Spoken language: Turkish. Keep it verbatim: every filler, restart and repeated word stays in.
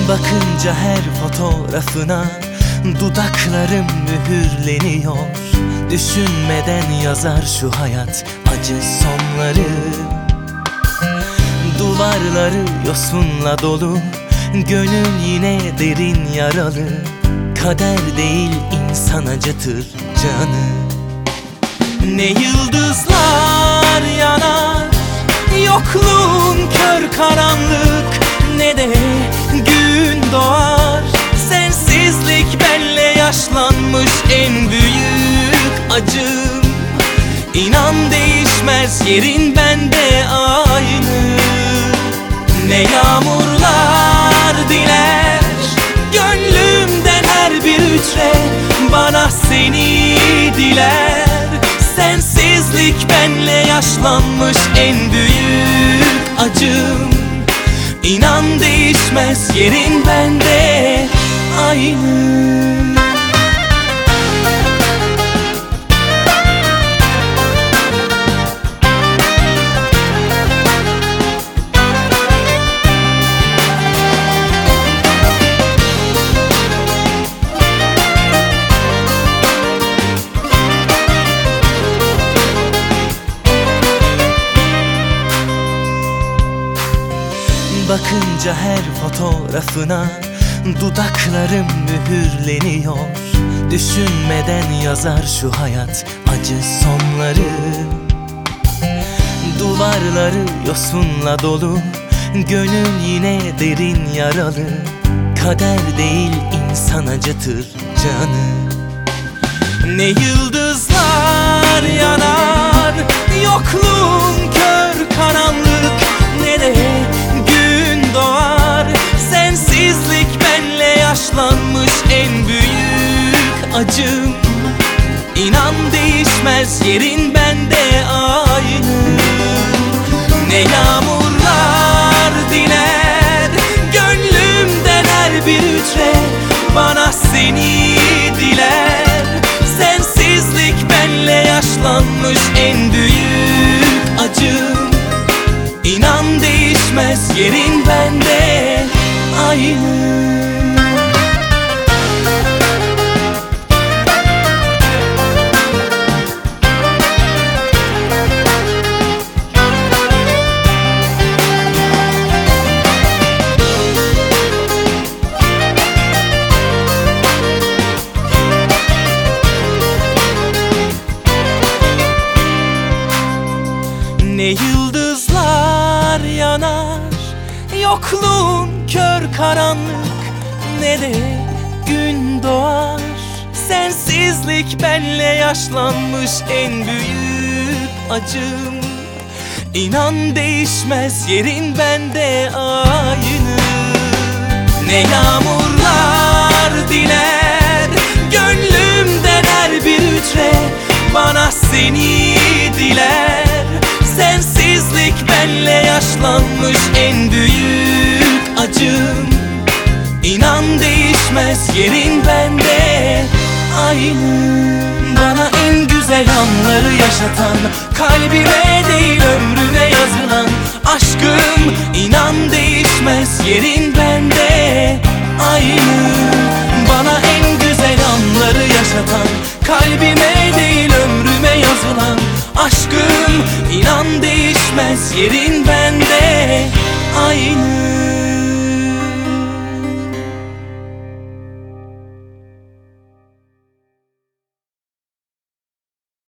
Bakınca her fotoğrafına dudaklarım mühürleniyor. Düşünmeden yazar şu hayat acı sonları. Duvarları yosunla dolu, gönül yine derin yaralı. Kader değil insan acıtır canı. Ne yıldızlar yanar, yokluğun kör karanlık, ne de gün doğar. Sensizlik benle yaşlanmış en büyük acım. İnan değişmez yerin bende aynı. Ne yağmurlar diler gönlümden her bir hücre, bana seni diler. Sensizlik benle yaşlanmış en büyük acım. İnan değişmez yerin bende aynı. Bakınca her fotoğrafına dudaklarım mühürleniyor. Düşünmeden yazar şu hayat acı sonları. Duvarları yosunla dolu, gönül yine derin yaralı. Kader değil insan acıtır canı. Ne yıldızlar yanar, yokluğun kör karanlık, ne de gün doğar. Sensizlik benle yaşlanmış en büyük acım. İnan değişmez yerin bende aynı. Ne yağmurlar diler gönlümden her bir hücre, bana seni diler. Sensizlik benle yaşlanmış en büyük acım. İnan değişmez yerin bende aynı. Ne yıldızlar yanar, yokluğun kör karanlık, ne de gün doğar. Sensizlik benle yaşlanmış en büyük acım. İnan değişmez yerin bende aynı. Ne yağmurlar diler gönlümden her bir hücre, bana seni diler. Sensizlik benle yaşlanmış en büyük acım. İnan değişmez yerin bende aynı. Bana en güzel anları yaşatan, kalbime değil ömrüne yazılan aşkım. İnan değişmez yerin bende aynı. Bana en güzel anları yaşatan, kalbime değil ömrüme yazılan aşkım. İnan değişmez yerin bende